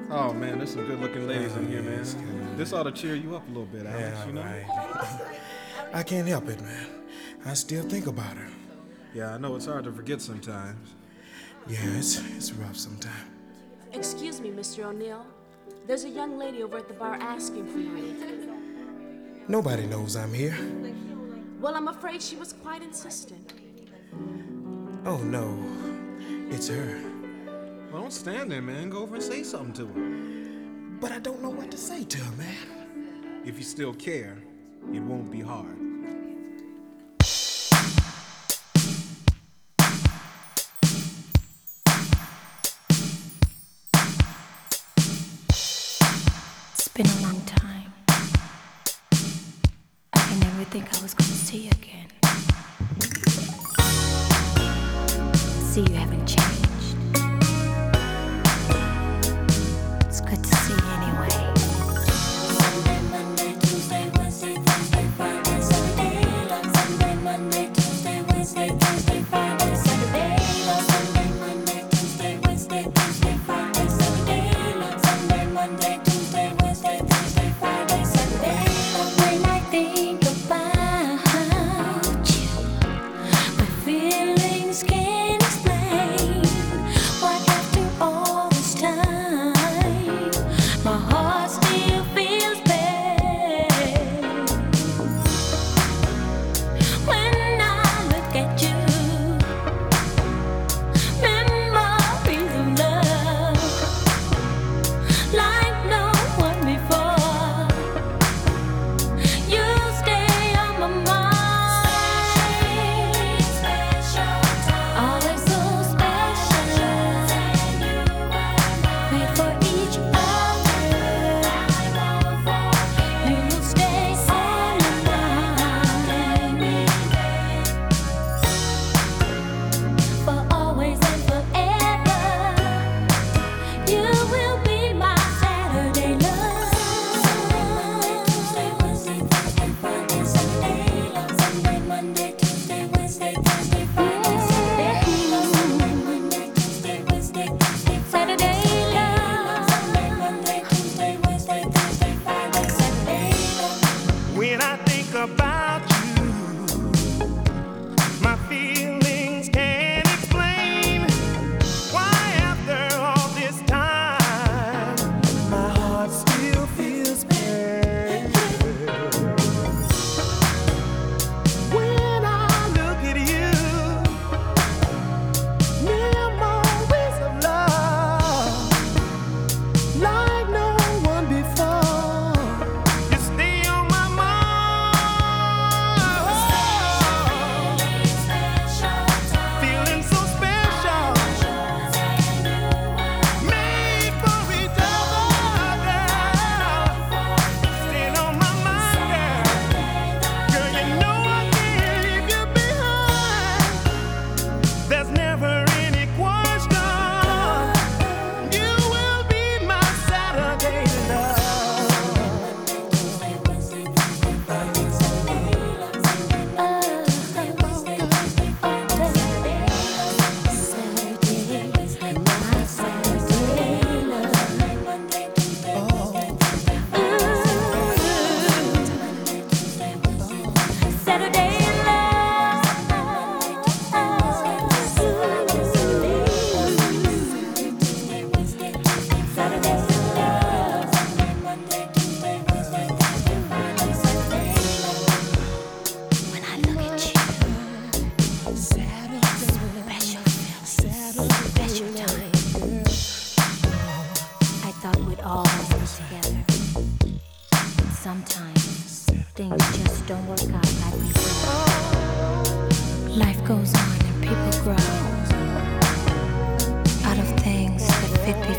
Oh man, there's some good-looking ladies in here, man. This ought to cheer you up a little bit, Alex. Yeah, you know? right. I can't help it, man. I still think about her. Yeah, I know it's hard to forget sometimes. Yeah, it's rough sometimes. Excuse me, Mr. O'Neill. There's a young lady over at the bar asking for you. Nobody knows I'm here. Well, I'm afraid she was quite insistent. Oh no, it's her. Well, don't stand there, man. Go over and say something to her. But I don't know what to say to her, man. If you still care, it won't be hard. It's been a long time. I can never think I was gonna see you again. See, you haven't changed. It's good to see you anyway. Sunday, Monday, Tuesday, Wednesday, Thursday, Friday, Saturday. Love Sunday, Monday, Tuesday, Wednesday, Thursday, Friday, Saturday. Love Sunday, Monday, Tuesday, Wednesday, Thursday, Friday, Saturday. Love Sunday, Monday, Tuesday, Wednesday, Thursday, Friday, Saturday. When I think about you, my feelings can't explain what after all this time, my heart still feels pain. When I look at you, memories of love like no one before. You stay on my mind. Always so special. Wait for each other. You will stay on my mind. For always and forever. You will be my Saturday love. Sunday, Monday, Tuesday, Wednesday, Thursday, Friday, Saturday. Love Sunday, Monday, Tuesday, Wednesday, Thursday, Friday, Saturday. Love Sunday, Monday, Tuesday, Wednesday, Thursday, Saturday. Love Sunday, Monday, Tuesday, Wednesday, Thursday, Friday, Saturday. When I think about you, my feelings can't explain why after all this time, my heart still feels pain. When I look at you, memories of love like no one before. You stay on my mind. Feeling so special. Made for each other, girl. Staying on my mind, girl. Girl, you know I can't leave you behind. There's never any question. You will be my Saturday When I look at you, special feelings, special time. I thought we'd always be together. Sometimes things just don't work out like we planned. Life goes on and people grow out of things that fit before.